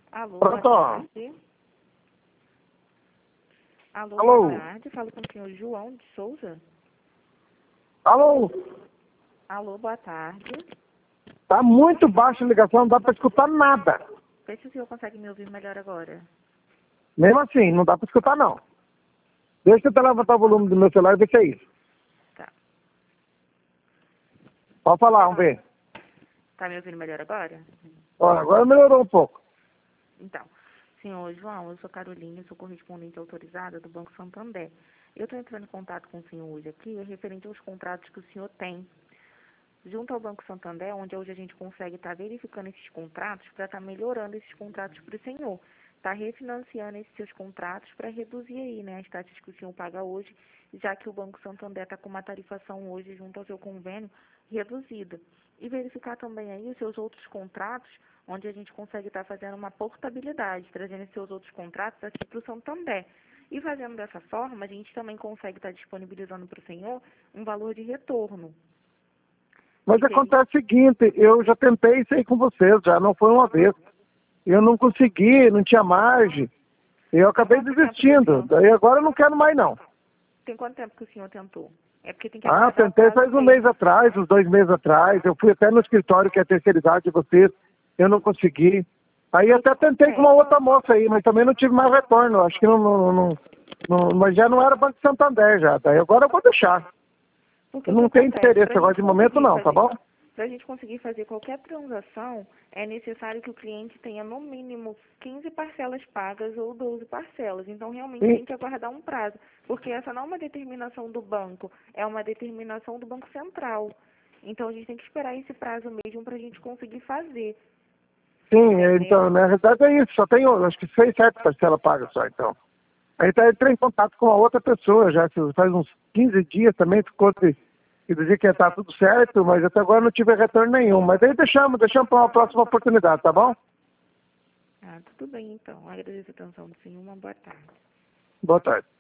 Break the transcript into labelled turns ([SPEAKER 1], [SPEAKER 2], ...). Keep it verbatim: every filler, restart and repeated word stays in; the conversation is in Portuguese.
[SPEAKER 1] Alô,
[SPEAKER 2] Pronto.
[SPEAKER 1] boa tarde. Alô,
[SPEAKER 2] Alô.
[SPEAKER 1] boa tarde. Falo com o senhor João de Souza.
[SPEAKER 2] Alô?
[SPEAKER 1] Alô, boa tarde.
[SPEAKER 2] Tá muito baixa a ligação, não dá pra escutar nada.
[SPEAKER 1] Vê se o senhor consegue me ouvir melhor agora.
[SPEAKER 2] Mesmo assim, não dá pra escutar não. Deixa eu até levantar o volume do meu celular e ver se é isso.
[SPEAKER 1] Tá.
[SPEAKER 2] Pode falar, vamos ver.
[SPEAKER 1] Tá me ouvindo melhor agora?
[SPEAKER 2] Ó, agora melhorou um pouco.
[SPEAKER 1] Então, senhor João, eu sou Carolina, sou correspondente autorizada do Banco Santander. Eu estou entrando em contato com o senhor hoje aqui, é referente aos contratos que o senhor tem junto ao Banco Santander, onde hoje a gente consegue estar verificando esses contratos para estar melhorando esses contratos para o senhor. Está refinanciando esses seus contratos para reduzir aí, né, as taxas que o senhor paga hoje, já que o Banco Santander está com uma tarifação hoje junto ao seu convênio reduzida. E verificar também aí os seus outros contratos, onde a gente consegue estar fazendo uma portabilidade, trazendo esses seus outros contratos aqui para o Santander. E fazendo dessa forma, a gente também consegue estar disponibilizando para o senhor um valor de retorno.
[SPEAKER 2] Mas acontece o seguinte, eu já tentei isso aí com vocês, já não foi uma vez. Eu não consegui, não tinha margem. Eu acabei desistindo. Daí agora eu não quero mais não.
[SPEAKER 1] Tem quanto tempo que o senhor tentou? É porque tem que
[SPEAKER 2] Ah,
[SPEAKER 1] aguardar o
[SPEAKER 2] tentei
[SPEAKER 1] prazo
[SPEAKER 2] faz um
[SPEAKER 1] mesmo.
[SPEAKER 2] mês atrás, uns dois meses atrás. Eu fui até no escritório que é terceirizado de vocês. Eu não consegui. Aí até tentei com uma outra moça aí, mas também não tive mais retorno. Acho que não, não, não, não- mas já não era Banco Santander já. Daí agora eu vou deixar.
[SPEAKER 1] Porque
[SPEAKER 2] Eu
[SPEAKER 1] o que
[SPEAKER 2] não tenho
[SPEAKER 1] acontece?
[SPEAKER 2] interesse
[SPEAKER 1] Pra
[SPEAKER 2] agora
[SPEAKER 1] gente
[SPEAKER 2] de momento
[SPEAKER 1] conseguir
[SPEAKER 2] não, tá
[SPEAKER 1] fazer-
[SPEAKER 2] bom?
[SPEAKER 1] Para a gente conseguir fazer qualquer transação, é necessário que o cliente tenha no mínimo quinze parcelas pagas ou doze parcelas. Então, realmente
[SPEAKER 2] Sim.
[SPEAKER 1] tem que aguardar um prazo, porque essa não é uma determinação do banco, é uma determinação do Banco Central. Então, a gente tem que esperar esse prazo mesmo para a gente conseguir fazer.
[SPEAKER 2] Sim, então, na verdade é isso. Só tenho, acho que seis, sete parcelas pagas só, então. Aí tá, entrei em contato com a outra pessoa já, que faz uns quinze dias também, ficou de, de dizer que ia estar tudo certo, mas até agora não tive retorno nenhum. Mas aí deixamos, deixamos para uma próxima oportunidade, tá bom?
[SPEAKER 1] Ah, tudo bem, então. Agradeço a atenção do senhor. Uma boa tarde.
[SPEAKER 2] Boa tarde.